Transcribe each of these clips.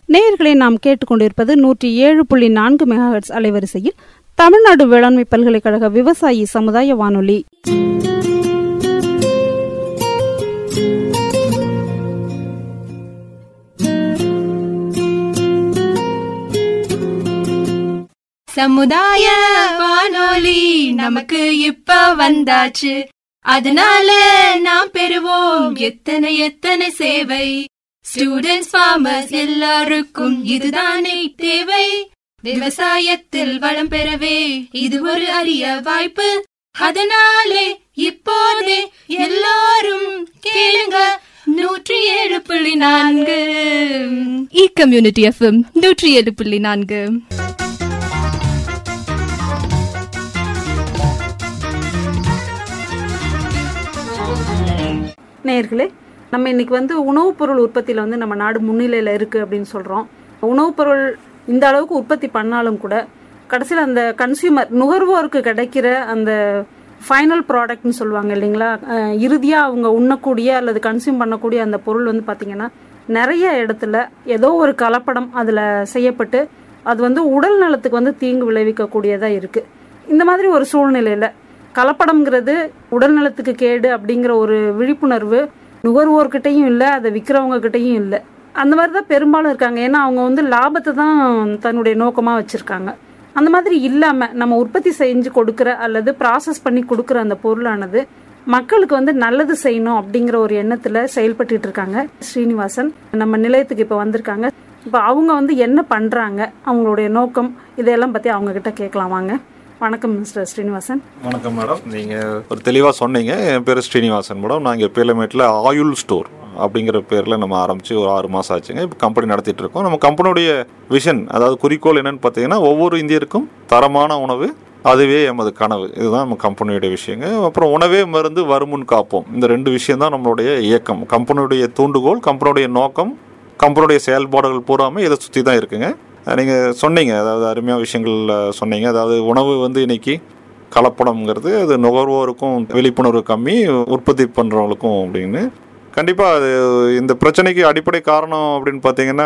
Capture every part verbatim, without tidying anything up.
நேயர்களை நாம் கேட்டுக்கொண்டிருப்பது நூற்றி ஏழு புள்ளி நான்கு மெகாஹெர்ட்ஸ் அலைவரிசையில் தமிழ்நாடு வேளாண்மை பல்கலைக்கழக விவசாயி சமுதாய வானொலி. சமுதாய வானொலி நமக்கு இப்ப வந்தாச்சு, அதனால நாம் பெறுவோம் எத்தனை எத்தனை சேவை. ஸ்டூடெண்ட்ஸ், ஃபார்மர்ஸ் எல்லாருக்கும் இதுதானே தேவை. விவசாயத்தில் வளம் பெறவே இது ஒரு அரிய வாய்ப்பு. அதனாலே இப்போதே எல்லாரும் கேளுங்க நூற்றி ஏழு புள்ளி நான்கு இ கம்யூனிட்டி எஃப்எம் நூற்றி ஏழு புள்ளி நான்கு. நேயர்களே, நம்ம இன்னைக்கு வந்து உணவுப் பொருள் உற்பத்தியில் வந்து நம்ம நாடு முன்னிலையில் இருக்குது அப்படின்னு சொல்கிறோம். உணவுப் பொருள் இந்த அளவுக்கு உற்பத்தி பண்ணாலும் கூட கடைசியில் அந்த கன்சியூமர் நுகர்வோருக்கு கிடைக்கிற அந்த ஃபைனல் ப்ராடக்ட்னு சொல்லுவாங்க இல்லைங்களா, இறுதியாக அவங்க உண்ணக்கூடிய அல்லது கன்சியூம் பண்ணக்கூடிய அந்த பொருள் வந்து பார்த்திங்கன்னா நிறைய இடத்துல ஏதோ ஒரு கலப்படம் அதில் செய்யப்பட்டு அது வந்து உடல் நலத்துக்கு வந்து தீங்கு விளைவிக்கக்கூடியதாக இருக்குது. இந்த மாதிரி ஒரு சூழ்நிலையில் கலப்படம்ங்கிறது உடல் நலத்துக்கு கேடு அப்படிங்கிற ஒரு விழிப்புணர்வு நுகர்வோர்கிட்டையும் இல்லை, அதை விற்கிறவங்க கிட்டையும் இல்லை. அந்த மாதிரி தான் பெரும்பாலும் இருக்காங்க. ஏன்னா அவங்க வந்து லாபத்தை தான் தன்னுடைய நோக்கமாக வச்சுருக்காங்க. அந்த மாதிரி இல்லாமல் நம்ம உற்பத்தி செஞ்சு கொடுக்குற அல்லது ப்ராசஸ் பண்ணி கொடுக்குற அந்த பொருளானது மக்களுக்கு வந்து நல்லது செய்யணும் அப்படிங்கிற ஒரு எண்ணத்தில் செயல்பட்டு இருக்காங்க. ஸ்ரீனிவாசன் நம்ம நிலையத்துக்கு இப்போ வந்திருக்காங்க. இப்போ அவங்க வந்து என்ன பண்ணுறாங்க, அவங்களுடைய நோக்கம், இதையெல்லாம் பற்றி அவங்கக்கிட்ட கேட்கலாம் வாங்க. வணக்கம் மிஸ்டர் ஸ்ரீனிவாசன். வணக்கம் மேடம். நீங்கள் ஒரு தெளிவாக சொன்னீங்க. என் பேர் ஸ்ரீனிவாசன் மேடம். நான் இங்கே பேலமேட்டில் ஆயுள் ஸ்டோர் அப்படிங்கிற பேரில் நம்ம ஆரம்பித்து ஒரு ஆறு மாதம் ஆச்சுங்க. இப்போ கம்பெனி நடத்திட்டு இருக்கோம். நம்ம கம்பெனியுடைய விஷன், அதாவது குறிக்கோள் என்னென்னு பார்த்தீங்கன்னா, ஒவ்வொரு இந்தியருக்கும் தரமான உணவு, அதுவே எமது கனவு. இதுதான் நம்ம கம்பெனியுடைய விஷயங்க. அப்புறம் உணவே மருந்து வருமுன் காப்போம், இந்த ரெண்டு விஷயம் தான் நம்மளுடைய இயக்கம். கம்பெனியுடைய தூண்டுகோல், கம்பெனியுடைய நோக்கம், கம்பெனியுடைய செயல்பாடுகள் பூராமே இதை சுற்றி தான் இருக்குங்க. நீங்கள் சொன்னீங்க, அதாவது அருமையான விஷயங்கள் சொன்னீங்க. அதாவது உணவு வந்து இன்னைக்கு கலப்படம்ங்கிறது அது நுகர்வோருக்கும் விழிப்புணர்வு கம்மி, உற்பத்தி பண்ணுறவங்களுக்கும் அப்படின்னு. கண்டிப்பாக அது இந்த பிரச்சனைக்கு அடிப்படை காரணம் அப்படின்னு பார்த்தீங்கன்னா,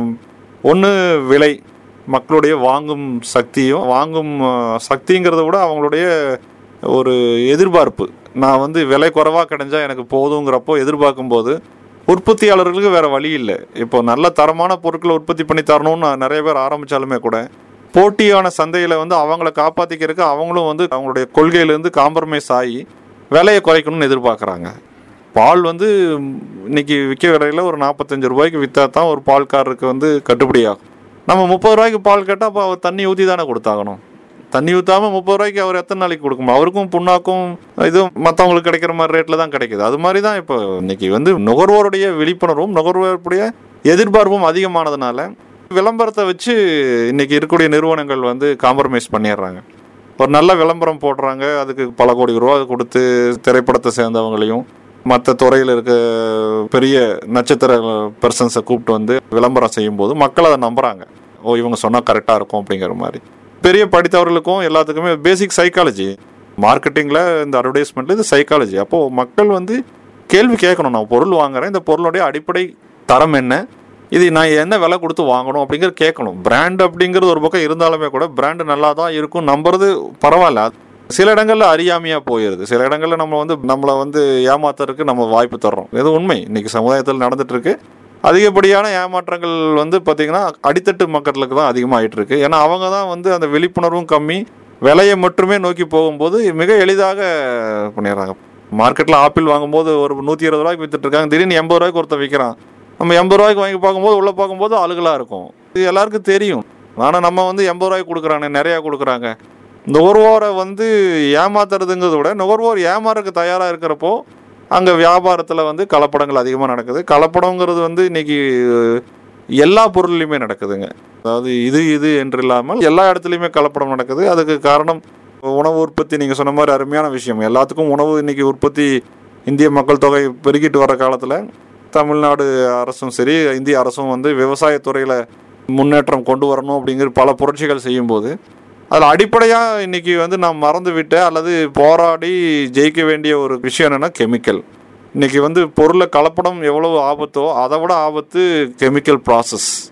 ஒன்று விலை, மக்களுடைய வாங்கும் சக்தியும், வாங்கும் சக்திங்கிறத விட அவங்களுடைய ஒரு எதிர்பார்ப்பு. நான் வந்து விலை குறைவாக கிடைஞ்சா எனக்கு போதுங்கிறப்போ எதிர்பார்க்கும்போது உற்பத்தியாளர்களுக்கு வேறு வழி இல்லை. இப்போ நல்ல தரமான பொருட்களை உற்பத்தி பண்ணி தரணும்னு நிறைய பேர் ஆரம்பித்தாலுமே கூட போட்டியான சந்தையில் வந்து அவங்கள காப்பாற்றிக்கிறதுக்கு அவங்களும் வந்து அவங்களுடைய கொள்கையிலேருந்து காம்ப்ரமைஸ் ஆகி விலையை குறைக்கணும்னு எதிர்பார்க்குறாங்க. பால் வந்து இன்னைக்கு விற்க விலையில் ஒரு நாற்பத்தஞ்சு ரூபாய்க்கு விற்றா தான் ஒரு பால்காரருக்கு வந்து கட்டுப்படி ஆகும். நம்ம முப்பது ரூபாய்க்கு பால் கேட்டால் அப்போ அவர் தண்ணி ஊற்றி தானே கொடுத்தாகணும். தண்ணி ஊற்றாமல் முப்பது ரூபாய்க்கு அவர் எத்தனை நாளைக்கு கொடுக்கணும்? அவருக்கும் புண்ணாக்கும் இதுவும் மற்றவங்களுக்கு கிடைக்கிற மாதிரி ரேட்டில் தான் கிடைக்குது. அது மாதிரி தான் இப்போ இன்னைக்கு வந்து நுகர்வோருடைய விழிப்புணர்வும் நுகர்வோருடைய எதிர்பார்ப்பும் அதிகமானதுனால விளம்பரத்தை வச்சு இன்னைக்கு இருக்கக்கூடிய நிறுவனங்கள் வந்து காம்ப்ரமைஸ் பண்ணிடுறாங்க. ஒரு நல்ல விளம்பரம் போடுறாங்க, அதுக்கு பல கோடி ரூபா கொடுத்து திரைப்படத்தை சேர்ந்தவங்களையும் மற்ற துறையில் இருக்க பெரிய நட்சத்திர பர்சன்ஸை கூப்பிட்டு வந்து விளம்பரம் செய்யும்போது மக்கள் அதை நம்புகிறாங்க. ஓ, இவங்க சொன்னால் கரெக்டாக இருக்கும் அப்படிங்கிற மாதிரி. பெரிய படித்தவர்களுக்கும் எல்லாத்துக்குமே பேசிக் சைக்காலஜி, மார்க்கெட்டிங்கில் இந்த அட்வர்டைஸ்மெண்ட்டில் இது சைக்காலஜி. அப்போது மக்கள் வந்து கேள்வி கேட்கணும், நான் பொருள் வாங்குறேன், இந்த பொருளுடைய அடிப்படை தரம் என்ன, இது நான் என்ன விலை கொடுத்து வாங்கணும் அப்படிங்கிற கேட்கணும். பிராண்ட் அப்படிங்கிறது ஒரு பக்கம் இருந்தாலுமே கூட பிராண்டு நல்லா தான் இருக்கும் நம்புறது பரவாயில்ல. சில இடங்களில் அறியாமையாக போயிடுது. சில இடங்களில் நம்ம வந்து நம்மளை வந்து ஏமாத்துறதுக்கு நம்ம வாய்ப்பு தர்றோம். இது உண்மை, இன்றைக்கி சமுதாயத்தில் நடந்துகிட்ருக்கு. அதிகப்படியான ஏமாற்றங்கள் வந்து பார்த்திங்கன்னா அடித்தட்டு மக்களுக்கு தான் அதிகமாக ஆகிட்டுருக்கு. ஏன்னா அவங்க தான் வந்து அந்த விழிப்புணர்வும் கம்மி, விலையை மட்டுமே நோக்கி போகும்போது மிக எளிதாக பண்ணிடுறாங்க. மார்க்கெட்டில் ஆப்பிள் வாங்கும்போது ஒரு நூற்றி இருபது ரூபாய்க்கு விற்றுட்ருக்காங்க, திடீர்னு எண்பது ரூபாய்க்கு ஒருத்தர் விற்கிறான். நம்ம எண்பது ரூபாய்க்கு வாங்கி பார்க்கும்போது உள்ளே பார்க்கும்போது அழுகலாக இருக்கும். இது எல்லாருக்கும் தெரியும். ஆனால் நம்ம வந்து எண்பது ரூபாய்க்கு கொடுக்குறாங்க, நிறையா கொடுக்குறாங்க. நுகர்வோரை வந்து ஏமாத்துறதுங்கிறத விட நுகர்வோர் ஏமாறதுக்கு தயாராக இருக்கிறப்போ அங்கே வியாபாரத்தில் வந்து கலப்படங்கள் அதிகமாக நடக்குது. கலப்படங்கிறது வந்து இன்றைக்கி எல்லா பொருள்லையுமே நடக்குதுங்க. அதாவது இது இது என்று இல்லாமல் எல்லா இடத்துலையுமே கலப்படம் நடக்குது. அதுக்கு காரணம் உணவு உற்பத்தி. நீங்கள் சொன்ன மாதிரி அருமையான விஷயம். எல்லாத்துக்கும் உணவு இன்றைக்கி உற்பத்தி இந்திய மக்கள் தொகை பெருகிட்டு வர காலத்தில் தமிழ்நாடு அரசும் சரி, இந்திய அரசும் வந்து விவசாயத்துறையில் முன்னேற்றம் கொண்டு வரணும் அப்படிங்கிற பல புரட்சிகள் செய்யும்போது அதில் அடிப்படையாக இன்றைக்கி வந்து நான் மறந்து விட்டேன் அல்லது போராடி ஜெயிக்க வேண்டிய ஒரு விஷயம் என்னென்னா கெமிக்கல். இன்றைக்கி வந்து பொருளை கலப்படம் எவ்வளவு ஆபத்தோ அதை விட ஆபத்து கெமிக்கல் ப்ராசஸ்.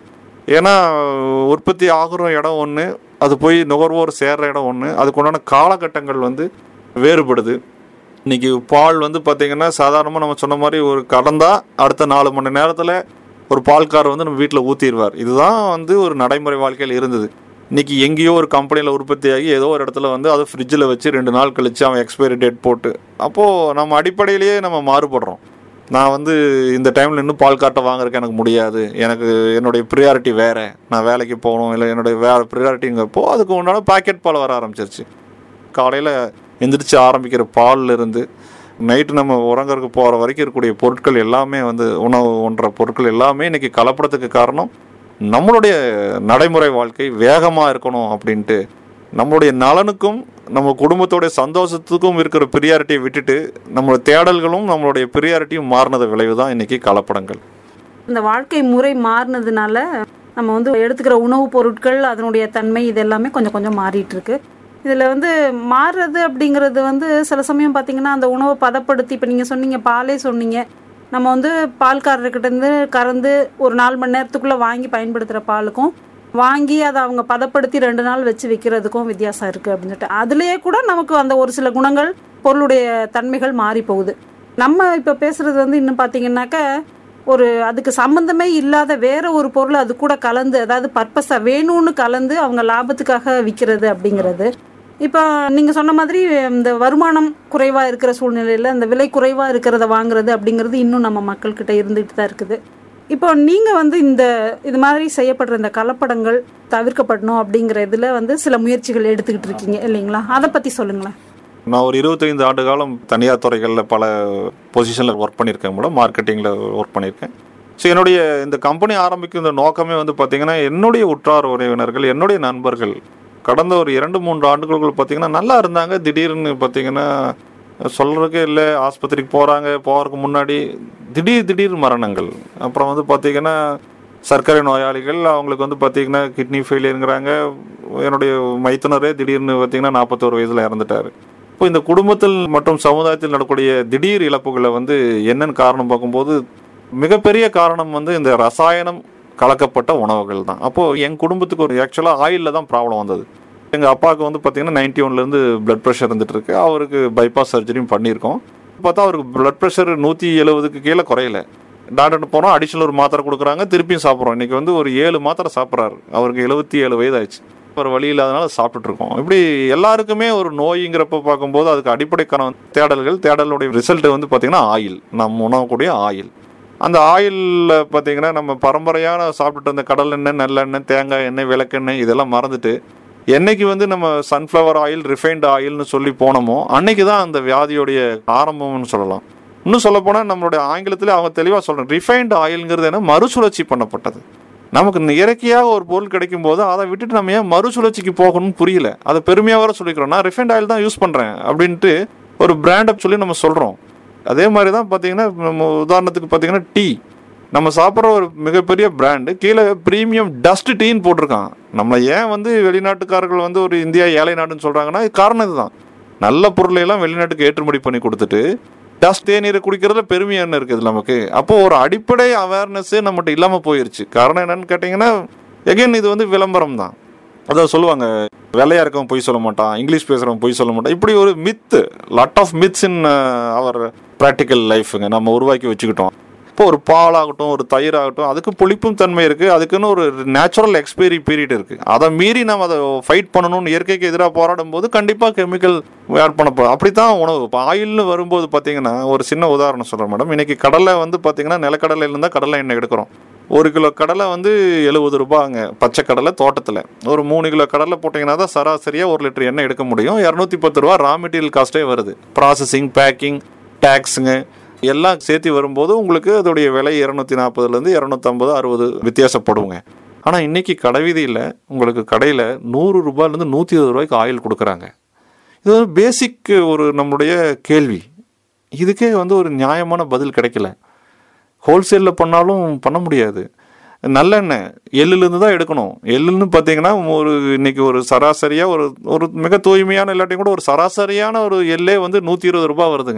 ஏன்னா உற்பத்தி ஆகிற இடம் ஒன்று, அது போய் நுகர்வோர் சேர்ற இடம் ஒன்று, அதுக்கு உண்டான காலகட்டங்கள் வந்து வேறுபடுது. இன்றைக்கி பால் வந்து பார்த்திங்கன்னா சாதாரணமாக நம்ம சொன்ன மாதிரி ஒரு கடந்தா அடுத்த நாலு மணி நேரத்தில் ஒரு பால்கார் வந்து நம்ம வீட்டில் ஊற்றிடுவார். இதுதான் வந்து ஒரு நடைமுறை வாழ்க்கையில் இருந்தது. இன்றைக்கி எங்கேயோ ஒரு கம்பெனியில் உற்பத்தியாகி ஏதோ ஒரு இடத்துல வந்து அதை ஃப்ரிட்ஜில் வச்சு ரெண்டு நாள் கழித்து அவன் எக்ஸ்பைரி டேட் போட்டு, அப்போது நம்ம அடிப்படையிலேயே நம்ம மாறுபடுறோம். நான் வந்து இந்த டைமில் இன்னும் பால் காட்டை வாங்குறதுக்கு எனக்கு முடியாது, எனக்கு என்னுடைய ப்ரியாரிட்டி வேறு, நான் வேலைக்கு போகணும், இல்லை என்னுடைய வேறு ப்ரியாரிட்டிங்கிறப்போ அதுக்கு உண்டான பாக்கெட் பால் வர ஆரம்பிச்சிருச்சு. காலையில் எந்திரிச்சு ஆரம்பிக்கிற பாலில் இருந்து நைட்டு நம்ம உறங்கறதுக்கு போகிற வரைக்கும் இருக்கக்கூடிய பொருட்கள் எல்லாமே வந்து உணவு ஒன்ற பொருட்கள் எல்லாமே இன்றைக்கி கலப்படத்துக்கு காரணம் நம்மளுடைய நடைமுறை வாழ்க்கை வேகமாக இருக்கணும் அப்படின்ட்டு நம்மளுடைய நலனுக்கும் நம்ம குடும்பத்தோடைய சந்தோஷத்துக்கும் இருக்கிற ப்ரியாரிட்டியை விட்டுட்டு நம்மளோட தேடல்களும் நம்மளுடைய ப்ரியாரிட்டியும் மாறினது விளைவு தான் இன்றைக்கி கலப்படங்கள். இந்த வாழ்க்கை முறை மாறினதுனால நம்ம வந்து எடுத்துக்கிற உணவுப் பொருட்கள் அதனுடைய தன்மை இது எல்லாமே கொஞ்சம் கொஞ்சம் மாறிட்டு இருக்கு. இதில் வந்து மாறுறது அப்படிங்கிறது வந்து சில சமயம் பார்த்திங்கன்னா அந்த உணவை பதப்படுத்தி, இப்போ நீங்கள் சொன்னீங்க பாலே சொன்னீங்க, நம்ம வந்து பால்காரர்கிட்டேருந்து கறந்து ஒரு நாலு மணி நேரத்துக்குள்ளே வாங்கி பயன்படுத்துகிற பாலுக்கும் வாங்கி அதை அவங்க பதப்படுத்தி ரெண்டு நாள் வச்சு விற்கிறதுக்கும் வித்தியாசம் இருக்குது அப்படின்னு சொல்லிட்டு அதுலேயே கூட நமக்கு அந்த ஒரு சில குணங்கள் பொருளுடைய தன்மைகள் மாறி போகுது. நம்ம இப்போ பேசுகிறது வந்து இன்னும் பார்த்திங்கன்னாக்கா ஒரு அதுக்கு சம்மந்தமே இல்லாத வேற ஒரு பொருள் அது கூட கலந்து, அதாவது பர்பஸாக வேணும்னு கலந்து அவங்க லாபத்துக்காக விற்கிறது அப்படிங்கிறது. இப்போ நீங்கள் சொன்ன மாதிரி இந்த வருமானம் குறைவாக இருக்கிற சூழ்நிலையில் இந்த விலை குறைவாக இருக்கிறத வாங்குறது அப்படிங்கிறது இன்னும் நம்ம மக்கள்கிட்ட இருந்துகிட்டு தான் இருக்குது. இப்போ நீங்கள் வந்து இந்த இது மாதிரி செய்யப்படுற இந்த கலப்படங்கள் தவிர்க்கப்படணும் அப்படிங்கிற இதில் வந்து சில முயற்சிகள் எடுத்துக்கிட்டு இருக்கீங்க இல்லைங்களா? அதை பற்றி சொல்லுங்களேன். நான் ஒரு இருபத்தைந்து ஆண்டு காலம் தனியார் துறைகளில் பல பொசிஷனில் ஒர்க் பண்ணியிருக்கேன் மேடம். மார்க்கெட்டிங்கில் ஒர்க் பண்ணியிருக்கேன். ஸோ என்னுடைய இந்த கம்பெனி ஆரம்பிக்கும் இந்த நோக்கமே வந்து பார்த்திங்கன்னா என்னுடைய உற்றார் உறவினர்கள், என்னுடைய நண்பர்கள் கடந்த ஒரு இரண்டு மூன்று ஆண்டுகளுக்குள் பார்த்திங்கன்னா நல்லா இருந்தாங்க. திடீர்னு பார்த்திங்கன்னா சொல்கிறதுக்கே இல்லை, ஆஸ்பத்திரிக்கு போகிறாங்க, போகிறதுக்கு முன்னாடி திடீர் திடீர் மரணங்கள். அப்புறம் வந்து பார்த்திங்கன்னா சர்க்கரை நோயாளிகள், அவங்களுக்கு வந்து பார்த்திங்கன்னா கிட்னி ஃபெயிலியருங்கிறாங்க. என்னுடைய மைத்துனரே திடீர்னு பார்த்திங்கன்னா நாற்பத்தோரு வயதில் இறந்துட்டார். இப்போ இந்த குடும்பத்தில் மற்றும் சமுதாயத்தில் நடக்கக்கூடிய திடீர் இழப்புகளை வந்து என்னென்னு காரணம் பார்க்கும்போது மிகப்பெரிய காரணம் வந்து இந்த ரசாயனம் கலக்கப்பட்ட உணவுகள் தான். அப்போது என் குடும்பத்துக்கு ஒரு ஆக்சுவலாக ஆயிலில் தான் ப்ராப்ளம் வந்தது. எங்கள் அப்பாவுக்கு வந்து பார்த்திங்கன்னா நைன்டி ஒன்லேருந்து பிளட் ப்ரெஷர் இருந்துகிட்ருக்கு. அவருக்கு பைபாஸ் சர்ஜரியும் பண்ணியிருக்கோம். பார்த்தா அவருக்கு பிளட் ப்ரெஷர் நூற்றி எழுபதுக்கு கீழே குறையல. டாக்டர்கிட்ட போகிறோம், அடிஷனல் ஒரு மாத்திரை கொடுக்குறாங்க, திருப்பியும் சாப்பிட்றோம். இன்றைக்கி வந்து ஒரு ஏழு மாத்திரை சாப்பிட்றாரு. அவருக்கு எழுபத்தி ஏழு வயது ஆயிடுச்சு. ஒரு வழி இல்லாதனால சாப்பிட்டுட்ருக்கோம். இப்படி எல்லாருக்குமே ஒரு நோய்ங்கிறப்ப பார்க்கும்போது அதுக்கு அடிப்படைக்கான தேடல்கள் தேடலுடைய ரிசல்ட்டு வந்து பார்த்திங்கன்னா ஆயில், நம்ம உணவக்கூடிய ஆயில். அந்த ஆயிலில் பார்த்திங்கன்னா நம்ம பரம்பரையான சாப்பிட்டுட்டு இருந்த கடல் எண்ணெய், நல்லெண்ணெய், தேங்காய் எண்ணெய், விளக்கெண்ணெய் இதெல்லாம் மறந்துட்டு என்னைக்கு வந்து நம்ம சன்ஃப்ளவர் ஆயில், ரிஃபைன்டு ஆயில்னு சொல்லி போனோமோ அன்னைக்கு தான் அந்த வியாதியோடைய ஆரம்பம்னு சொல்லலாம். இன்னும் சொல்லப்போனால் நம்மளுடைய ஆங்கிலத்தில் அவங்க தெளிவாக சொல்கிறேன், ரிஃபைன்டு ஆயில்ங்கிறது என்ன, மறுசுழற்சி பண்ணப்பட்டது. நமக்கு இயற்கையாக ஒரு பொருள் கிடைக்கும் போது அதை விட்டுட்டு நம்ம ஏன் மறுசுழற்சிக்கு போகணும்னு புரியல. அதை பெருமையாக வர சொல்லிக்கிறோம், நான் ரிஃபைன்டு ஆயில் தான் யூஸ் பண்ணுறேன் அப்படின்ட்டு ஒரு பிராண்டை சொல்லி நம்ம சொல்கிறோம். அதே மாதிரி தான் பார்த்திங்கன்னா நம்ம உதாரணத்துக்கு பார்த்திங்கன்னா டீ, நம்ம சாப்பிட்ற ஒரு மிகப்பெரிய பிராண்டு கீழே ப்ரீமியம் டஸ்ட் டீன்னு போட்டிருக்கான். நம்மளை ஏன் வந்து வெளிநாட்டுக்காரர்கள் வந்து ஒரு இந்தியா ஏழை நாடுன்னு சொல்கிறாங்கன்னா காரணம் இதுதான். நல்ல பொருளையெல்லாம் வெளிநாட்டுக்கு ஏற்றுமதி பண்ணி கொடுத்துட்டு டஸ்ட் தேநீரை குடிக்கிறதுல பெருமை என்ன இருக்குது நமக்கு. அப்போது ஒரு அடிப்படை அவேர்னஸ்ஸே நம்மகிட்ட இல்லாமல் போயிடுச்சு. காரணம் என்னன்னு கேட்டிங்கன்னா எகைன் இது வந்து விளம்பரம் தான். அதாவது சொல்லுவாங்க, வெள்ளையா இருக்கவன் பொய் சொல்ல மாட்டான், இங்கிலீஷ் பேசுகிறவன் பொய் சொல்ல மாட்டான். இப்படி ஒரு myth, lot of myths in our practical லைஃபுங்க நம்ம உருவாக்கி வச்சுக்கிட்டோம். இப்போ ஒரு பாலாகட்டும், ஒரு தயிர் ஆகட்டும், அதுக்கு புளிப்பும் தன்மை இருக்குது, அதுக்குன்னு ஒரு நேச்சுரல் எக்ஸ்பைரி பீரியட் இருக்குது. அதை மீறி நம்ம அதை ஃபைட் பண்ணணும்னு இயற்கைக்கு எதிராக போராடும் போது கண்டிப்பாக கெமிக்கல் ஆட் பண்ண போகிறோம். அப்படி தான் உணவு. இப்போ ஆயில்னு வரும்போது பார்த்தீங்கன்னா ஒரு சின்ன உதாரணம் சொல்கிறேன் மேடம். இன்றைக்கி கடலை வந்து பார்த்திங்கன்னா நிலக்கடலையிலேருந்து தான் கடலை எண்ணெய் எடுக்கிறோம். ஒரு கிலோ கடலை வந்து எழுபது ரூபாங்க, பச்சை கடலை தோட்டத்தில். ஒரு மூணு கிலோ கடலை போட்டிங்கன்னா தான் சராசரியாக ஒரு லிட்டர் எண்ணெய் எடுக்க முடியும். இரநூத்தி பத்து ரூபா ரா மெட்டீரியல் காஸ்ட்டே வருது. ப்ராசஸிங், பேக்கிங், டேக்ஸுங்க எல்லாம் சேர்த்து வரும்போது உங்களுக்கு அதோடைய விலை இரநூத்தி நாற்பதுலேருந்து இரநூத்தம்பது அறுபது வித்தியாசப்படுங்க. ஆனால் இன்றைக்கி கடைவீதியில் உங்களுக்கு கடையில் நூறு ரூபாயிலேருந்து நூற்றி இருபது ரூபாய்க்கு ஆயில் கொடுக்குறாங்க. இது ஒரு பேசிக் ஒரு நம்முடைய கேள்வி. இதுக்கே வந்து ஒரு நியாயமான பதில் கிடைக்கல. ஹோல்சேலில் பண்ணாலும் பண்ண முடியாது. நல்லெண்ணெய் எள்ளுலேருந்து தான் எடுக்கணும். எள்ளுன்னு பார்த்தீங்கன்னா ஒரு இன்றைக்கி ஒரு சராசரியாக ஒரு ஒரு மிக தூய்மையான இல்லாட்டியும் கூட ஒரு சராசரியான ஒரு எள்ளே வந்து நூற்றி இருபது ரூபா வருதுங்க.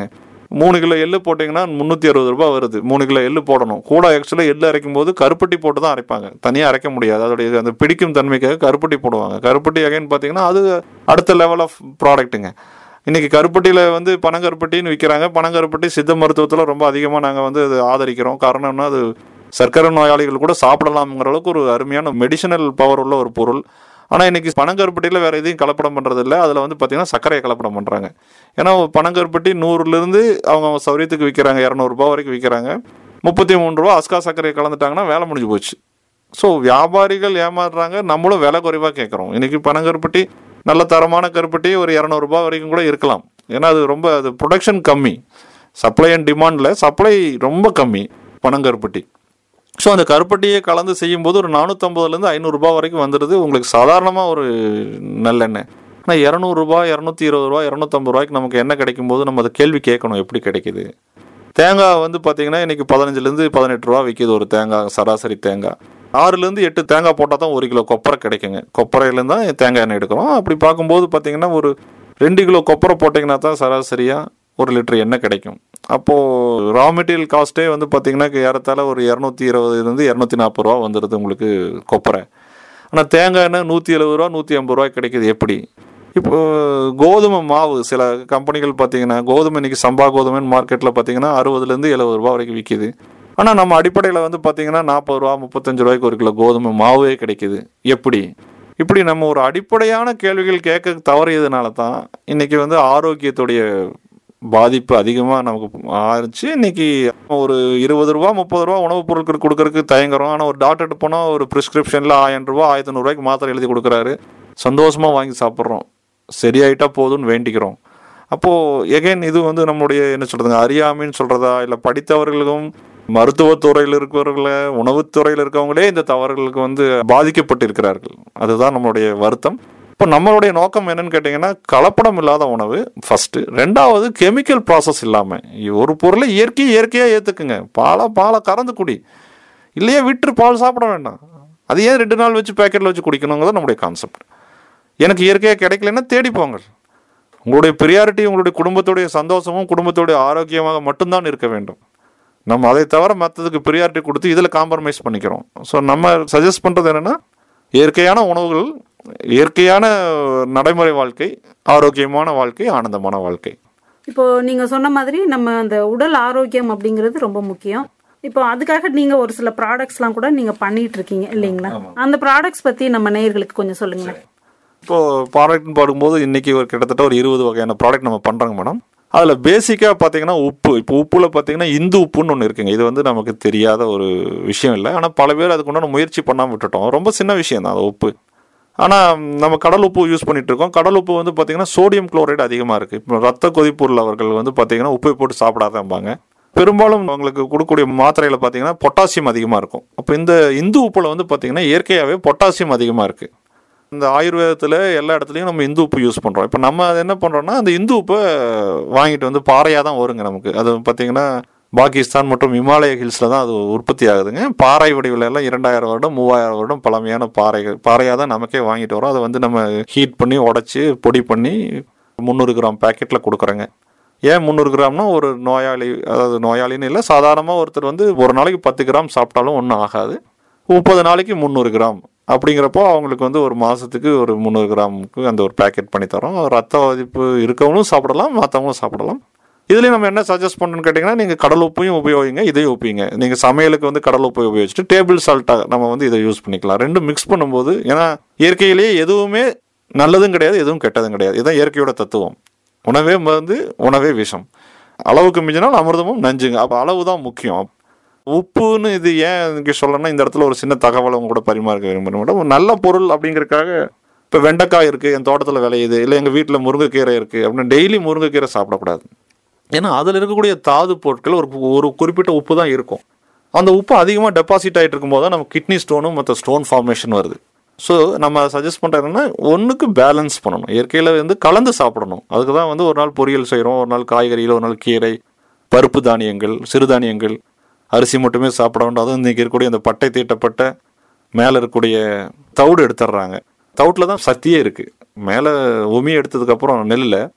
மூணு கிலோ எள்ளு போட்டிங்கன்னா முந்நூற்றி அறுபது ரூபாய் வருது. மூணு கிலோ எள்ளு போடணும். கூட ஆக்சுவலாக எள்ளு அரைக்கும் போது கருப்பட்டி போட்டு தான் அரைப்பாங்க, தனியாக அரைக்க முடியாது. அதோடைய அந்த பிடிக்கும் தன்மைக்காக கருப்பட்டி போடுவாங்க. கருப்பட்டி அகைன் பார்த்தீங்கன்னா அது அடுத்த லெவல் ஆஃப் ப்ராடக்ட்டுங்க. இன்றைக்கி கருப்பட்டியில் வந்து பனங்கருப்பட்டின்னு விற்கிறாங்க. பனங்கருப்பட்டி சித்த மருத்துவத்தில் ரொம்ப அதிகமாக நாங்கள் வந்து அது ஆதரிக்கிறோம். காரணம்னா அது சர்க்கரை நோயாளிகள் கூட சாப்பிடலாம்ங்கிற அளவுக்கு ஒரு அருமையான மெடிசனல் பவர் உள்ள ஒரு பொருள். ஆனால் இன்றைக்கி பனங்கருப்பட்டியில் வேறு எதையும் கலப்படம் பண்ணுறது இல்லை. அதில் வந்து பார்த்திங்கன்னா சர்க்கரையை கலப்படம் பண்ணுறாங்க. ஏன்னா பனங்கருப்பட்டி நூறுலேருந்து அவங்க சௌரியத்துக்கு விற்கிறாங்க, இரநூறுபா வரைக்கும் விற்கிறாங்க. முப்பத்தி மூணு ரூபா அஸ்கா சர்க்கரையை கலந்துட்டாங்கன்னா வேலை முடிஞ்சு போச்சு. ஸோ வியாபாரிகள் ஏமாறுறாங்க, நம்மளும் விலை குறைவாக கேட்குறோம். இன்றைக்கி பனங்கருப்பட்டி நல்ல தரமான கருப்பட்டி ஒரு இரநூறுபா வரைக்கும் கூட இருக்கலாம். ஏன்னா அது ரொம்ப அது ப்ரொடக்ஷன் கம்மி, சப்ளை அண்ட் டிமாண்டில் சப்ளை ரொம்ப கம்மி பனங்கருப்பட்டி. ஸோ அந்த கருப்பட்டியை கலந்து செய்யும்போது ஒரு நானூற்றம்பதுலேருந்து ஐநூறுரூபா வரைக்கும் வந்துடுது உங்களுக்கு சாதாரணமாக ஒரு நல்லெண்ணெய். ஆனால் இரநூறுபா இரநூத்தி இருபது ரூபா இரநூத்தம்பது ரூபாய்க்கு நமக்கு எண்ணெய் கிடைக்கும் போது நம்ம அதை கேள்வி கேட்கணும், எப்படி கிடைக்குது. தேங்காய் வந்து பார்த்திங்கன்னா இன்றைக்கி பதினஞ்சுலேருந்து பதினெட்டு ரூபா விற்கிது ஒரு தேங்காய், சராசரி தேங்காய். ஆறுலேருந்து எட்டு தேங்காய் போட்டால் தான் ஒரு கிலோ கொப்பரை கிடைக்குங்க. கொப்பரையிலேருந்து தான் தேங்காய் எண்ணெய் எடுக்கிறோம். அப்படி பார்க்கும்போது பார்த்திங்கன்னா ஒரு ரெண்டு கிலோ கொப்பரை போட்டிங்கன்னா தான் சராசரியாக ஒரு லிட்டர் எண்ணெய் கிடைக்கும். அப்போது ரா மெட்டீரியல் காஸ்ட்டே வந்து பார்த்திங்கன்னா ஏறத்தாழ ஒரு இரநூத்தி இருபதுலேருந்து இரநூத்தி நாற்பது ரூபா வந்துடுது உங்களுக்கு கொப்பரை. ஆனால் தேங்காய் எண்ணெய் நூற்றி எழுபது ரூபா நூற்றி ஐம்பது ரூபாய் கிடைக்கிது. எப்படி? இப்போ கோதுமை மாவு சில கம்பெனிகள் பார்த்திங்கன்னா கோதுமை இன்றைக்கி சம்பா கோதுமைன்னு மார்க்கெட்டில் பார்த்திங்கன்னா அறுபதுலேருந்து எழுபது ரூபா வரைக்கும் விற்கிது. ஆனால் நம்ம அடிப்படையில் வந்து பார்த்திங்கன்னா நாற்பது ரூபா முப்பத்தஞ்சு ரூபாய்க்கு ஒரு கிலோ கோதுமை மாவே கிடைக்கிது. எப்படி? இப்படி நம்ம ஒரு அடிப்படையான கேள்விகள் கேட்க தவறியதுனால தான் இன்றைக்கி வந்து ஆரோக்கியத்துடைய பாதிப்பு அதிகமாக நமக்கு ஆயிடுச்சு. இன்றைக்கி ஒரு இருபது ரூபா முப்பது ரூபா உணவுப் பொருட்கள் கொடுக்கறதுக்கு தயங்குறோம். ஆனால் ஒரு டாக்டர்கிட்ட போனால் ஒரு ப்ரிஸ்கிரிப்ஷனில் ஆயிரம் ரூபா ஆயிரத்தி நூறுரூவாய்க்கு மாத்திரை எழுதி கொடுக்குறாரு. சந்தோஷமாக வாங்கி சாப்பிட்றோம், சரியாயிட்டா போதும்னு வேண்டிக்கிறோம். அப்போது எகைன் இது வந்து நம்மளுடைய என்ன சொல்கிறதுங்க அறியாமைன்னு சொல்கிறதா, இல்லை படித்தவர்களுக்கும் மருத்துவத்துறையில் இருக்கிறவர்கள உணவுத்துறையில் இருக்கவங்களே இந்த தவறுகளுக்கு வந்து பாதிக்கப்பட்டிருக்கிறார்கள். அதுதான் நம்மளுடைய வருத்தம். இப்போ நம்மளுடைய நோக்கம் என்னன்னு கேட்டிங்கன்னா கலப்படம் இல்லாத உணவு ஃபஸ்ட்டு. ரெண்டாவது கெமிக்கல் ப்ராசஸ் இல்லாமல் ஒரு பொருளை இயற்கை இயற்கையாக ஏற்றுக்குங்க. பாலை பாலை கறந்து குடி, இல்லையே விட்டு பால் சாப்பிட வேண்டாம். அது ஏன் ரெண்டு நாள் வச்சு பேக்கெட்டில் வச்சு குடிக்கணுங்கிறது நம்முடைய கான்செப்ட். எனக்கு இயற்கையாக கிடைக்கலன்னா தேடிப்போங்க. உங்களுடைய ப்ரியாரிட்டி உங்களுடைய குடும்பத்துடைய சந்தோஷமும் குடும்பத்துடைய ஆரோக்கியமாக மட்டும்தான் இருக்க வேண்டும். நம்ம அதை தவிர மற்றதுக்கு ப்ரியாரிட்டி கொடுத்து இதில் காம்ப்ரமைஸ் பண்ணிக்கிறோம். ஸோ நம்ம சஜஸ்ட் பண்ணுறது என்னென்னா இயற்கையான உணவுகள், இயற்கையான நடைமுறை வாழ்க்கை, ஆரோக்கியமான வாழ்க்கை, ஆனந்தமான வாழ்க்கை. இப்போ நீங்கள் சொன்ன மாதிரி நம்ம அந்த உடல் ஆரோக்கியம் அப்படிங்கிறது ரொம்ப முக்கியம். இப்போ அதுக்காக நீங்கள் ஒரு சில ப்ராடக்ட்ஸ்லாம் கூட நீங்கள் பண்ணிட்டு இருக்கீங்க இல்லைங்களா? அந்த ப்ராடக்ட்ஸ் பற்றி நம்ம நேயர்களுக்கு கொஞ்சம் சொல்லுங்களேன். இப்போது ப்ராடக்ட்னு பார்க்கும்போது இன்றைக்கி ஒரு கிட்டத்தட்ட ஒரு இருபது வகையான ப்ராடக்ட் நம்ம பண்ணுறோங்க மேடம். அதில் பேசிக்காக பார்த்தீங்கன்னா உப்பு. இப்போ உப்பில் பார்த்தீங்கன்னா இந்து உப்புன்னு ஒன்று இருக்குங்க. இது வந்து நமக்கு தெரியாத ஒரு விஷயம் இல்லை. ஆனால் பல பேர் அதுக்கு உண்டான முயற்சி பண்ணாமல் விட்டுட்டோம். ரொம்ப சின்ன விஷயம் தான் அது உப்பு. ஆனால் நம்ம கடல் உப்பு யூஸ் பண்ணிகிட்டு இருக்கோம். கடல் உப்பு வந்து பார்த்திங்கன்னா சோடியம் குளோரைடு அதிகமாக இருக்குது. இப்போ ரத்த கொதிப்பு உள்ளவர்கள் வந்து பார்த்திங்கன்னா உப்பை போட்டு சாப்பிடாதம்பாங்க. பெரும்பாலும் அவங்களுக்கு கொடுக்கக்கூடிய மாத்திரையில் பார்த்திங்கன்னா பொட்டாசியம் அதிகமாக இருக்கும். அப்போ இந்த இந்து உப்பில் வந்து பார்த்திங்கன்னா இயற்கையாகவே பொட்டாசியம் அதிகமாக இருக்குது. இந்த ஆயுர்வேதத்தில் எல்லா இடத்துலையும் நம்ம இந்து உப்பு யூஸ் பண்ணுறோம். இப்போ நம்ம அதை என்ன பண்ணுறோன்னா அந்த இந்து உப்பை வாங்கிட்டு வந்து பாறையாக தான் வருங்க நமக்கு. அது பார்த்திங்கன்னா பாகிஸ்தான் மற்றும் இமாலய ஹில்ஸில் தான் அது உற்பத்தி ஆகுதுங்க. பாறை வடிவில் எல்லாம் இரண்டாயிரம் வருடம் மூவாயிரம் வருடம் பழமையான பாறைகள் பாறையாக தான் நமக்கே வாங்கிட்டு வரோம். அதை வந்து நம்ம ஹீட் பண்ணி உடச்சி பொடி பண்ணி முந்நூறு கிராம் பேக்கெட்டில் கொடுக்குறோங்க. ஏன் முந்நூறு கிராம்னா ஒரு நோயாளி, அதாவது நோயாளின்னு இல்லை, சாதாரணமாக ஒருத்தர் வந்து ஒரு நாளைக்கு பத்து கிராம் சாப்பிட்டாலும் ஒன்றும் ஆகாது. முப்பது நாளைக்கு முந்நூறு கிராம் அப்படிங்கிறப்போ அவங்களுக்கு வந்து ஒரு மாதத்துக்கு ஒரு முந்நூறு கிராமுக்கு அந்த ஒரு பேக்கெட் பண்ணி தரோம். ரத்த பாதிப்பு இருக்கவங்களும் சாப்பிடலாம், மற்றவங்களும் சாப்பிடலாம். இதுலேயும் நம்ம என்ன சஜஸ்ட் பண்ணணும்னு கேட்டிங்கன்னா நீங்கள் கடல் உப்பையும் உபயோகிங்க, இதையும் உப்பிங்க. நீங்கள் சமையலுக்கு வந்து கடல் உப்பை உபயோகிச்சுட்டு டேபிள் சால்ட்டாக நம்ம வந்து இதை யூஸ் பண்ணிக்கலாம். ரெண்டும் மிக்ஸ் பண்ணும்போது, ஏன்னா இயற்கையிலேயே எதுவுமே நல்லதும் கிடையாது, எதுவும் கெட்டதும் கிடையாது. இதுதான் இயற்கையோட தத்துவம். உணவே மருந்து, உணவே விஷம். அளவுக்கு மிஞ்சினால் அமிர்தமும் நஞ்சுங்க. அப்போ அளவு தான் முக்கியம். உப்புன்னு இது ஏன் இங்கே சொல்லணும்னா இந்த இடத்துல ஒரு சின்ன தகவலை அவங்க கூட பரிமாறிக்க விரும்புகிறேன் மேடம். ஒரு நல்ல பொருள் அப்படிங்கிறதுக்காக இப்போ வெண்டைக்காய் இருக்குது, என் தோட்டத்தில் விளையுது, இல்லை எங்கள் வீட்டில் முருங்கைக்கீரை இருக்குது அப்படின்னு டெய்லி முருங்கைக்கீரை சாப்பிடக்கூடாது. ஏன்னா அதில் இருக்கக்கூடிய தாது பொருட்கள் ஒரு ஒரு குறிப்பிட்ட உப்பு தான் இருக்கும். அந்த உப்பு அதிகமாக டெபாசிட் ஆகிட்டு இருக்கும்போது தான் நம்ம கிட்னி ஸ்டோனும் மற்ற ஸ்டோன் ஃபார்மேஷன் வருது. ஸோ நம்ம சஜஸ்ட் பண்ணுறதுன்னா ஒன்றுக்கு பேலன்ஸ் பண்ணணும், இயற்கையில் வந்து கலந்து சாப்பிடணும். அதுக்கு தான் வந்து ஒரு நாள் பொரியல் செய்கிறோம், ஒரு நாள் காய்கறியில், ஒரு நாள் கீரை, பருப்பு தானியங்கள், சிறுதானியங்கள், அரிசி மட்டுமே சாப்பிட வேண்டும். அதுவும் இன்றைக்கி இருக்கக்கூடிய அந்த பட்டை தீட்டப்பட்ட மேலே இருக்கக்கூடிய தவிடு எடுத்துடுறாங்க. தவிட்டில் தான் சக்தியே இருக்குது. மேலே உமி எடுத்ததுக்கப்புறம் நெல்லில்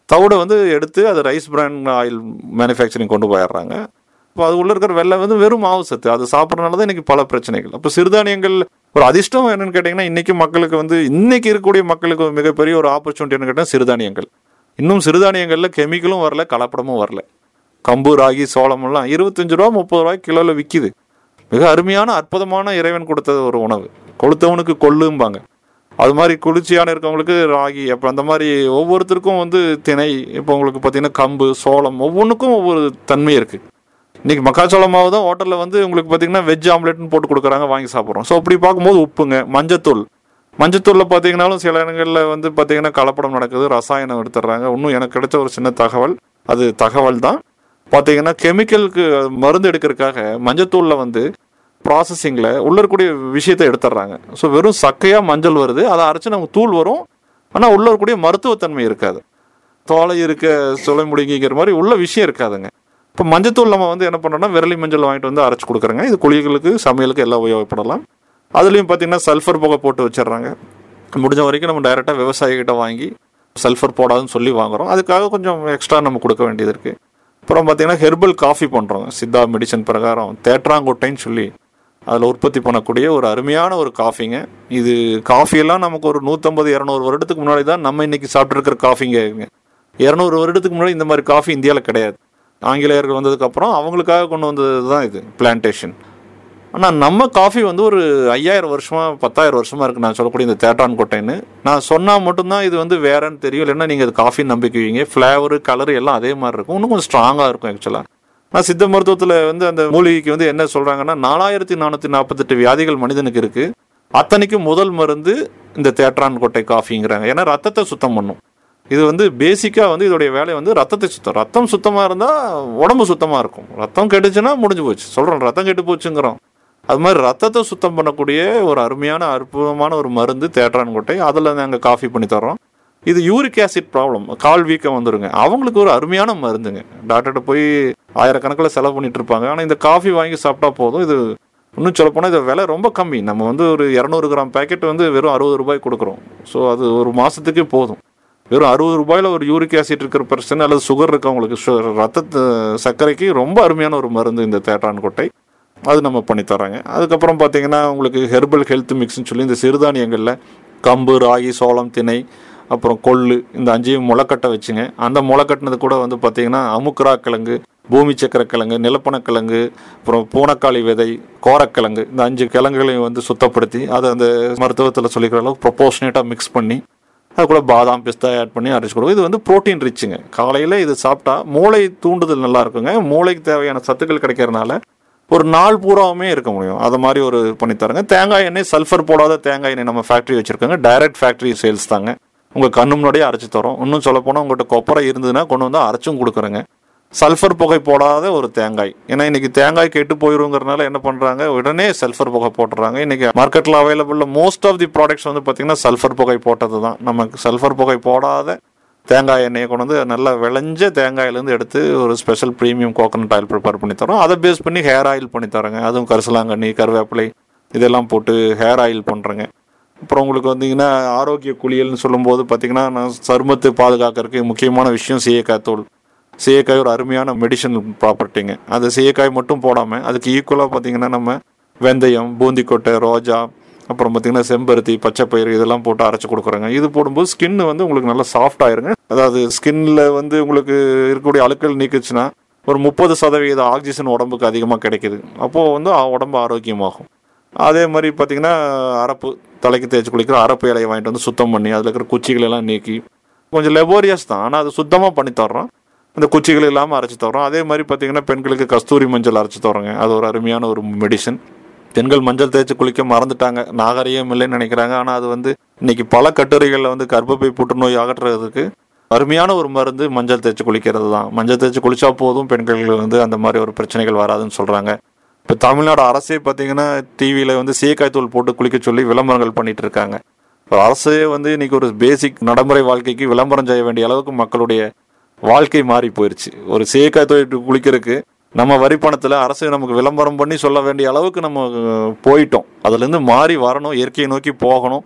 தவிடை வந்து எடுத்து அது ரைஸ் பிராண்ட் ஆயில் மேனுஃபேக்சரிங் கொண்டு போயிடுறாங்க. இப்போ அது உள்ள இருக்கிற வெள்ளை வந்து வெறும் மாவு சத்து, அது சாப்பிட்றதுனால தான் இன்றைக்கி பல பிரச்சனைகள். அப்போ சிறுதானியங்கள் ஒரு அதிர்ஷ்டம் என்னென்னு கேட்டிங்கன்னா, இன்றைக்கி மக்களுக்கு வந்து இன்றைக்கி இருக்கக்கூடிய மக்களுக்கு மிகப்பெரிய ஒரு ஆப்பர்ச்சுனிட்டி என்னன்னு கேட்டால் சிறுதானியங்கள். இன்னும் சிறுதானியங்களில் கெமிக்கலும் வரல, கலப்படமும் வரல. கம்பு, ராகி, சோளமெல்லாம் இருபத்தஞ்சு ரூபா முப்பது ரூபாய் கிலோவில் விற்கிது. மிக அருமையான அற்புதமான இறைவன் கொடுத்த ஒரு உணவு. கொளுத்தவனுக்கு கொள்ளும்பாங்க. அது மாதிரி குளிர்ச்சியான இருக்கவங்களுக்கு ராகி, அப்போ அந்த மாதிரி ஒவ்வொருத்தருக்கும் வந்து திணை, இப்போ உங்களுக்கு பார்த்தீங்கன்னா கம்பு, சோளம், ஒவ்வொன்றுக்கும் ஒவ்வொரு தன்மை இருக்குது. இன்றைக்கி மக்காச்சோள மாவு தான் ஹோட்டலில் வந்து உங்களுக்கு பார்த்தீங்கன்னா வெஜ் ஆம்லெட்னு போட்டு கொடுக்குறாங்க, வாங்கி சாப்பிட்றோம். ஸோ அப்படி பார்க்கும்போது உப்புங்க, மஞ்சத்தூள், மஞ்சத்தூளில் பார்த்தீங்கன்னாலும் சில இடங்களில் வந்து பார்த்தீங்கன்னா கலப்படம் நடக்குது, ரசாயனம் எடுத்துடுறாங்க. இன்னும் எனக்கு கிடைச்ச ஒரு சின்ன தகவல், அது தகவல் தான். பார்த்தீங்கன்னா கெமிக்கலுக்கு மருந்து எடுக்கிறதுக்காக மஞ்சத்தூளில் வந்து ப்ராசஸிங்கில் உள்ள இருக்கக்கூடிய விஷயத்தை எடுத்துடுறாங்க. ஸோ வெறும் சக்கையாக மஞ்சள் வருது, அதை அரைச்சி நமக்கு தூள் வரும். ஆனால் உள்ள இருக்கக்கூடிய மருத்துவத்தன்மை இருக்காது. தோலை இருக்க சொல்ல முடியுங்கிற மாதிரி உள்ள விஷயம் இருக்காதுங்க. இப்போ மஞ்சத்தூள் நம்ம வந்து என்ன பண்ணுறோம்னா விரலி மஞ்சள் வாங்கிட்டு வந்து அரைச்சி கொடுக்குறோங்க. இது குளிகளுக்கு, சமையலுக்கு எல்லாம் உபயோகப்படலாம். அதுலேயும் பார்த்தீங்கன்னா சல்ஃபர் புகை போட்டு வச்சிடுறாங்க. முடிஞ்ச வரைக்கும் நம்ம டைரெக்டாக விவசாயிகிட்ட வாங்கி சல்ஃபர் போடாதுன்னு சொல்லி வாங்குகிறோம். அதுக்காக கொஞ்சம் எக்ஸ்ட்ரா நம்ம கொடுக்க வேண்டியது இருக்குது. அப்புறம் பார்த்தீங்கன்னா ஹெர்பல் காஃபி பண்ணுறோம். சித்தா மெடிசன் பிரகாரம் தேற்றாங்கொட்டைன்னு சொல்லி அதில் உற்பத்தி பண்ணக்கூடிய ஒரு அருமையான ஒரு காஃபிங்க. இது காஃபியெல்லாம் நமக்கு ஒரு நூற்றம்பது இரநூறு வருடத்துக்கு முன்னாடி தான் நம்ம இன்றைக்கி சாப்பிட்ருக்கிற காஃபிங்க. இரநூறு வருடத்துக்கு முன்னாடி இந்த மாதிரி காஃபி இந்தியாவில் கிடையாது. ஆங்கிலேயர்கள் வந்ததுக்கப்புறம் அவங்களுக்காக கொண்டு வந்தது தான் இது பிளான்டேஷன். ஆனால் நம்ம காஃபி வந்து ஒரு ஐயாயிரம் வருஷமாக பத்தாயிரம் வருஷமாக இருக்குது நான் சொல்லக்கூடிய இந்த தேற்றான்கொட்டைன்னு. நான் சொன்னால் மட்டும்தான் இது வந்து வேறன்னு தெரியும், இல்லைன்னா நீங்கள் அது காஃபி நம்பிக்குவீங்க. ஃப்ளேவரு, கலரு எல்லாம் அதே மாதிரி இருக்கும், இன்னும் கொஞ்சம் ஸ்ட்ராங்காக இருக்கும். ஆக்சுவலாக நான் சித்த மருத்துவத்தில் வந்து அந்த மூலிகைக்கு வந்து என்ன சொல்கிறாங்கன்னா, நாலாயிரத்தி நானூற்றி நாற்பத்தெட்டு வியாதிகள் மனிதனுக்கு இருக்குது, அத்தனைக்கும் முதல் மருந்து இந்த தேற்றான்கொட்டை காஃபிங்கிறாங்க. ஏன்னா ரத்தத்தை சுத்தம் பண்ணும். இது வந்து பேசிக்காக வந்து இதோடைய வேலை வந்து ரத்தத்தை சுத்தம். ரத்தம் சுத்தமாக இருந்தால் உடம்பு சுத்தமாக இருக்கும். ரத்தம் கெட்டுச்சுன்னா முடிஞ்சு போச்சு. சொல்கிறோம் ரத்தம் கெட்டு போச்சுங்கிறோம். அது மாதிரி ரத்தத்தை சுத்தம் பண்ணக்கூடிய ஒரு அருமையான அற்புதமான ஒரு மருந்து தேற்றான்கொட்டை. அதில் நாங்கள் காஃபி பண்ணி தரோம். இது யூரிக் ஆசிட் ப்ராப்ளம், கால் வீக்கம் வந்துருங்க, அவங்களுக்கு ஒரு அருமையான மருந்துங்க. டாக்டர்கிட்ட போய் ஆயிரக்கணக்கில் செலவு பண்ணிட்டு இருப்பாங்க. ஆனால் இந்த காஃபி வாங்கி சாப்பிட்டா போதும். இது இன்னும் சொல்லப்போனால் இது விலை ரொம்ப கம்மி. நம்ம வந்து ஒரு இரநூறு கிராம் பேக்கெட் வந்து வெறும் அறுபது ரூபாய் கொடுக்குறோம். ஸோ அது ஒரு மாதத்துக்கே போதும். வெறும் அறுபது ரூபாயில் ஒரு யூரிக் ஆசிட் இருக்கிற பிரச்சனை அல்லது சுகர் இருக்கவங்களுக்கு, ரத்த சர்க்கரைக்கு ரொம்ப அருமையான ஒரு மருந்து இந்த தேற்றான்கொட்டை. அது நம்ம பண்ணித்தராங்க. அதுக்கப்புறம் பார்த்தீங்கன்னா உங்களுக்கு ஹெர்பல் ஹெல்த் மிக்ஸ்ன்னு சொல்லி இந்த சிறுதானியங்களில் கம்பு, ராகி, சோளம், திணை, அப்புறம் கொள்ளு, இந்த அஞ்சையும் முளைக்கட்டை வச்சுங்க. அந்த முளைக்கட்டினது கூட வந்து பார்த்தீங்கன்னா அமுக்குரா கிழங்கு, பூமி சக்கரக்கிழங்கு, நிலப்பனக்கிழங்கு, அப்புறம் பூனக்காளி விதை, கோரக்கிழங்கு, இந்த அஞ்சு கிழங்குகளையும் வந்து சுத்தப்படுத்தி அதை அந்த மருத்துவத்தில் சொல்லிக்கிற அளவுக்கு ப்ரொபோர்ஷனேட்டாக மிக்ஸ் பண்ணி அது கூட பாதாம், பிஸ்தா ஆட் பண்ணி அரைச்சி கொடுக்கும். இது வந்து ப்ரோட்டீன் ரிச்சுங்க. காலையில் இது சாப்பிட்டா மூளை தூண்டுதல் நல்லா இருக்குங்க. மூளைக்கு தேவையான சத்துக்கள் கிடைக்கிறதுனால ஒரு நாள் பூராவுமே இருக்க முடியும். அது மாதிரி ஒரு பண்ணித்தராங்க. தேங்காய் எண்ணெய், சல்ஃபர் போடாத தேங்காய் எண்ணெய் நம்ம ஃபேக்ட்ரி வச்சுருக்கோங்க. டைரக்ட் ஃபேக்ட்ரி சேல்ஸ் தாங்க. உங்கள் கண்ணு முன்னாடியே அரைச்சி தரோம். இன்னும் சொல்ல போனால் உங்கள்கிட்ட கொப்பரை இருந்ததுன்னா கொண்டு வந்து அரைச்சும் கொடுக்குறேங்க. சல்ஃபர் புகை போடாத ஒரு தேங்காய். ஏன்னா இன்றைக்கி தேங்காய் கெட்டு போயிருங்கிறதுனால என்ன பண்ணுறாங்க, உடனே சல்ஃபர் புகை போட்டுறாங்க. இன்றைக்கி மார்க்கெட்டில் available most of the products வந்து பார்த்திங்கன்னா சல்ஃபர் புகை போட்டது தான். நமக்கு சல்ஃபர் புகை போடாத தேங்காய் எண்ணெயை கொண்டு வந்து நல்லா விளைஞ்ச தேங்காயிலேருந்து எடுத்து ஒரு special premium coconut oil prepare பண்ணி தரோம். அதை பேஸ் பண்ணி ஹேர் ஆயில் பண்ணி தரோங்க. அதுவும் கரிசலாங்கண்ணி, கருவேப்பிலை இதெல்லாம் போட்டு ஹேர் ஆயில் பண்ணுறேங்க. அப்புறம் உங்களுக்கு வந்தீங்கன்னா ஆரோக்கிய குளியல்னு சொல்லும்போது பார்த்திங்கன்னா நான் சருமத்தை பாதுகாக்கிறதுக்கு முக்கியமான விஷயம் சீயக்காய் தூள். சீயக்காய் ஒரு அருமையான மெடிசனல் ப்ராப்பர்ட்டிங்க. அது சீயக்காய் மட்டும் போடாமல் அதுக்கு ஈக்குவலாக பார்த்திங்கன்னா நம்ம வெந்தயம், பூந்திக்கொட்டை, ரோஜா, அப்புறம் பார்த்திங்கன்னா செம்பருத்தி, பச்சைப்பயிறு இதெல்லாம் போட்டு அரைச்சி கொடுக்குறோங்க. இது போடும்போது ஸ்கின் வந்து உங்களுக்கு நல்லா சாஃப்ட் ஆயிருங்க. அதாவது ஸ்கின்னில் வந்து உங்களுக்கு இருக்கக்கூடிய அழுக்கள் நீக்குச்சுன்னா ஒரு முப்பது சதவீத ஆக்சிஜன் உடம்புக்கு அதிகமாக கிடைக்கிது. அப்போது வந்து உடம்பு ஆரோக்கியமாகும். அதே மாதிரி பார்த்திங்கன்னா அரப்பு, தலைக்கு தேய்ச்சி குளிக்கிற அரப்பு இலையை வாங்கிட்டு வந்து சுத்தம் பண்ணி அதில் இருக்கிற குச்சிகளெல்லாம் நீக்கி, கொஞ்சம் லெபோரியஸ் தான் ஆனால் அது சுத்தமாக பண்ணி தர்றோம். அந்த குச்சிகள் இல்லாமல் அரைச்சி தரோம். அதே மாதிரி பார்த்திங்கன்னா பெண்களுக்கு கஸ்தூரி மஞ்சள் அரைச்சி தரோங்க. அது ஒரு அருமையான ஒரு மெடிசன். பெண்கள் மஞ்சள் தேய்ச்சி குளிக்க மறந்துட்டாங்க, நாகரிகம் இல்லைன்னு நினைக்கிறாங்க. ஆனால் அது வந்து இன்றைக்கி பல கட்டுரைகளில் வந்து கர்ப்பப்பை புற்றுநோய் அகற்றுறதுக்கு அருமையான ஒரு மருந்து மஞ்சள் தேய்ச்சி குளிக்கிறது தான். மஞ்சள் தேய்ச்சி குளித்தா போதும் பெண்களுக்கு வந்து அந்த மாதிரி ஒரு பிரச்சனைகள் வராதுன்னு சொல்கிறாங்க. இப்போ தமிழ்நாடு அரசே பார்த்திங்கன்னா டிவியில் வந்து சீயக்காய் தூள் போட்டு குளிக்க சொல்லி விளம்பரங்கள் பண்ணிகிட்டு இருக்காங்க. இப்போ அரசே வந்து இன்றைக்கி ஒரு பேசிக் நடைமுறை வாழ்க்கைக்கு விளம்பரம் செய்ய வேண்டிய அளவுக்கு மக்களுடைய வாழ்க்கை மாறி போயிடுச்சு. ஒரு சீயக்காய் தூள் குளிக்கிறதுக்கு நம்ம வரி பணத்தில் அரசு நமக்கு விளம்பரம் பண்ணி சொல்ல வேண்டிய அளவுக்கு நம்ம போயிட்டோம். அதுலேருந்து மாறி வரணும், இயற்கையை நோக்கி போகணும்.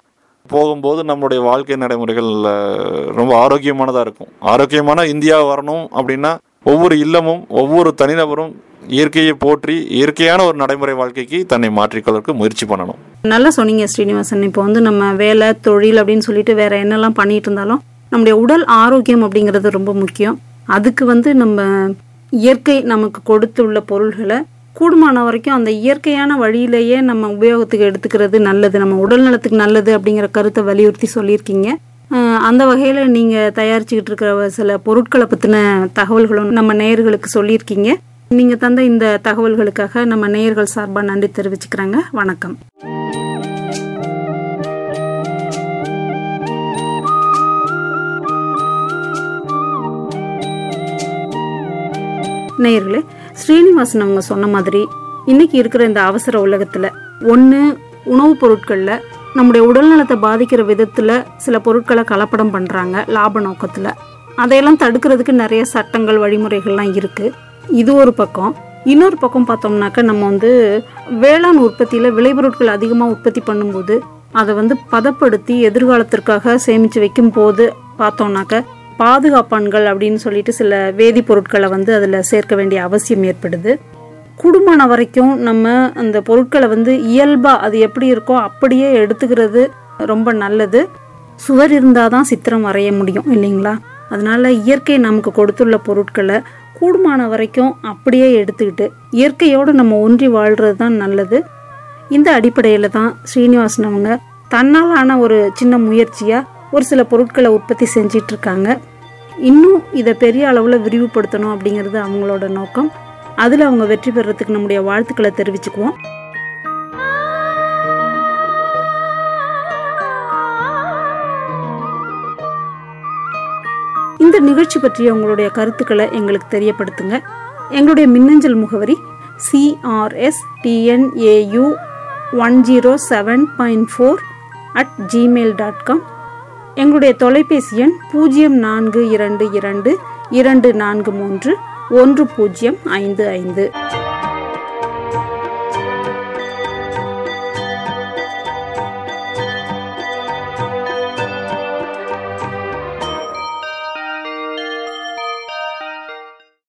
போகும்போது நம்மளுடைய வாழ்க்கை நடைமுறைகள் ரொம்ப ஆரோக்கியமானதாக இருக்கும். ஆரோக்கியமான இந்தியா வரணும் அப்படின்னா ஒவ்வொரு இல்லமும் ஒவ்வொரு தனிநபரும் இயற்கையை போற்றி இயற்கையான ஒரு நடைமுறை வாழ்க்கைக்கு தன்னை மாற்றிக்கொள்வதற்கு முயற்சி பண்ணணும். நல்லா சொன்னீங்க ஸ்ரீனிவாசன். இப்போ வந்து நம்ம வேலை தொழில் அப்படின்னு சொல்லிட்டு வேற என்னெல்லாம் பண்ணிட்டு இருந்தாலும் நம்முடைய உடல் ஆரோக்கியம் அப்படிங்கிறது ரொம்ப முக்கியம். அதுக்கு வந்து நம்ம இயற்கை நமக்கு கொடுத்துள்ள பொருள்களை கூடுமான வரைக்கும் அந்த இயற்கையான வழியிலேயே நம்ம உபயோகத்துக்கு எடுத்துக்கிறது நல்லது, நம்ம உடல் நலத்துக்கு நல்லது அப்படிங்கிற கருத்தை வலியுறுத்தி சொல்லியிருக்கீங்க. அந்த வகையில் நீங்கள் தயாரிச்சுக்கிட்டு இருக்கிற சில பொருட்களை பற்றின தகவல்களும் நம்ம நேயர்களுக்கு சொல்லியிருக்கீங்க. நீங்கள் தந்த இந்த தகவல்களுக்காக நம்ம நேயர்கள் சார்பாக நன்றி தெரிவிச்சுக்கிறாங்க. வணக்கம். நேயர்களே, ஸ்ரீனிவாசன் அவங்க சொன்ன மாதிரி இன்னைக்கு இருக்கிற இந்த அவசர உலகத்துல ஒன்று உணவுப் பொருட்கள்ல நம்முடைய உடல்நலத்தை பாதிக்கிற விதத்துல சில பொருட்களை கலப்படம் பண்றாங்க லாப நோக்கத்துல. அதையெல்லாம் தடுக்கிறதுக்கு நிறைய சட்டங்கள் வழிமுறைகள்லாம் இருக்கு. இது ஒரு பக்கம். இன்னொரு பக்கம் பார்த்தோம்னாக்க நம்ம வந்து வேளாண் உற்பத்தியில விளைபொருட்கள் அதிகமாக உற்பத்தி பண்ணும்போது அதை வந்து பதப்படுத்தி எதிர்காலத்திற்காக சேமிச்சு வைக்கும் போது பார்த்தோம்னாக்க பாதுகாப்பான்கள் அப்படின்னு சொல்லிட்டு சில வேதிப்பொருட்களை வந்து அதில் சேர்க்க வேண்டிய அவசியம் ஏற்படுது. கூடுமான வரைக்கும் நம்ம அந்த பொருட்களை வந்து இயல்பாக அது எப்படி இருக்கோ அப்படியே எடுத்துக்கிறது ரொம்ப நல்லது. சுவர் இருந்தால் தான் சித்திரம் வரைய முடியும் இல்லைங்களா? அதனால இயற்கை நமக்கு கொடுத்துள்ள பொருட்களை கூடுமான வரைக்கும் அப்படியே எடுத்துக்கிட்டு இயற்கையோடு நம்ம ஒன்றி வாழ்கிறது தான் நல்லது. இந்த அடிப்படையில் தான் ஸ்ரீனிவாசன் அவங்க தன்னால் ஆன ஒரு சின்ன முயற்சியாக ஒரு சில பொருட்களை உற்பத்தி செஞ்சிட்டு இருக்காங்க. இன்னும் இதை பெரிய அளவில் விரிவுபடுத்தணும் அப்படிங்கிறது அவங்களோட நோக்கம். அதில் அவங்க வெற்றி பெறறதுக்கு நம்முடைய வாழ்த்துக்களை தெரிவிச்சுக்குவோம். இந்த நிகழ்ச்சி பற்றிய உங்களுடைய கருத்துக்களை எங்களுக்கு தெரியப்படுத்துங்க. எங்களுடைய மின்னஞ்சல் முகவரி C R S T N A U one zero seven point four at Gmail dot com. எங்களுடைய தொலைபேசி எண் பூஜ்ஜியம் நான்கு இரண்டு இரண்டு இரண்டு நான்கு மூன்று ஒன்று பூஜ்ஜியம் ஐந்து ஐந்து.